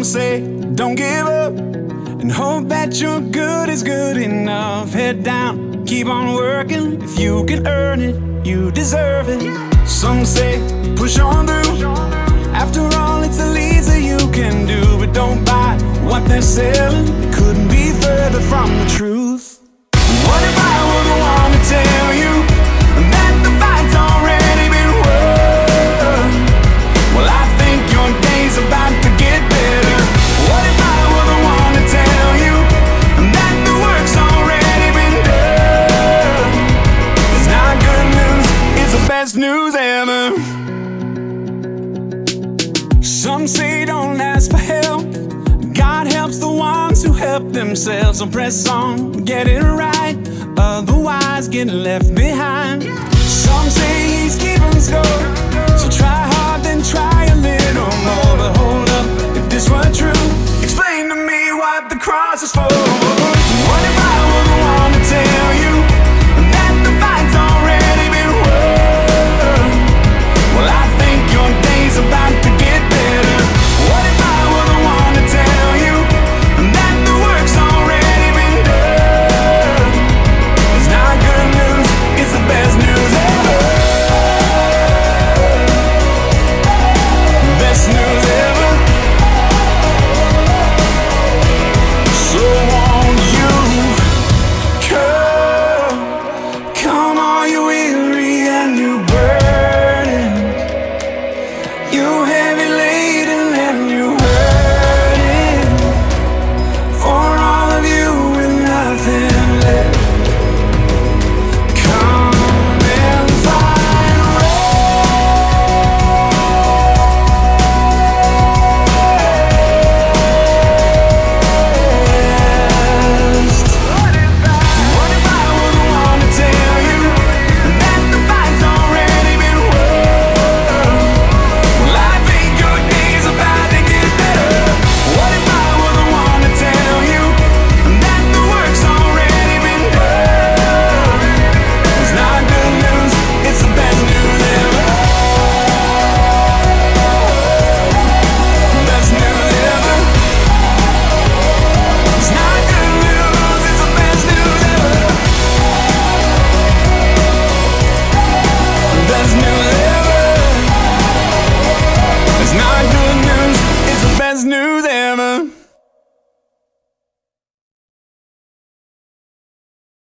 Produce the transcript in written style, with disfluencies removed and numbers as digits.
say don't give up and hope that your good is good enough. Head down, keep on working. If you can earn it, you deserve it. Some say push on through. After all, it's the least that you can do. But don't buy what they're selling, it couldn't be further from the truth. What if I were the one to tell you that the fight's already been won? Well, I think your day's about to get better. What if I were the one to tell you that the work's already been done? It's not good news, it's the best news ever. Some say don't ask for help, God helps the ones who help themselves. So press on, get it right, otherwise get left behind. Some say he's keeping score, so try hard, then try a little more. But hold up, if this were true, explain to me what the cross is for.